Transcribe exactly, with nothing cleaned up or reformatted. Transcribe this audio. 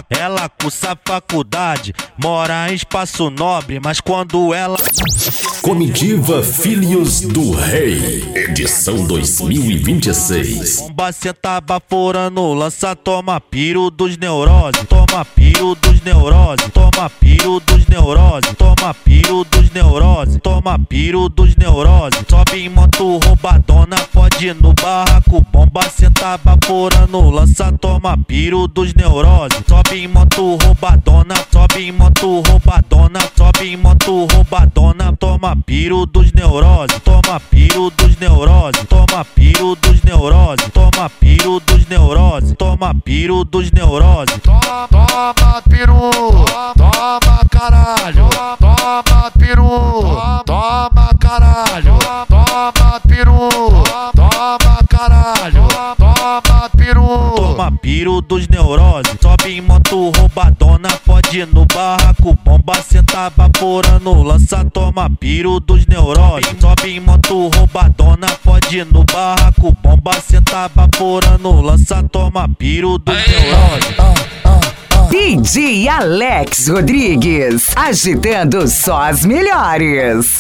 ela cursa faculdade, mora em Espaço Nobre, mas quando ela... Comitiva Filhos do Rei, edição dois mil e vinte e seis. Bomba senta baforando, lança, toma piro dos neuroses, toma piro dos neuroses, toma piro dos neuroses, toma piro dos neuroses, toma piro dos neuroses. Sobe em moto roubadona, pode no barraco. Bomba senta baforando, lança, toma piro dos neuroses. Sobe em moto roubadona, sobe em moto roubadona, sobe em moto roubadona, toma piro dos neuroses, toma piro dos neuroses, toma piro dos neuroses, toma piro dos neuroses, toma piro dos neuroses. Toma, toma peru, toma caralho, toma peru, toma caralho, toma peru, toma caralho, toma peru. Toma piro dos neuroses, sobe em moto roubadona, pode no barraco. Bomba senta baforando, lança, toma piro dos neuroses. Sobe em moto roubadona, pode no barraco. Bomba senta baforando, lança, toma piro dos neuroses. D J Alex Rodrigues, agitando só as melhores.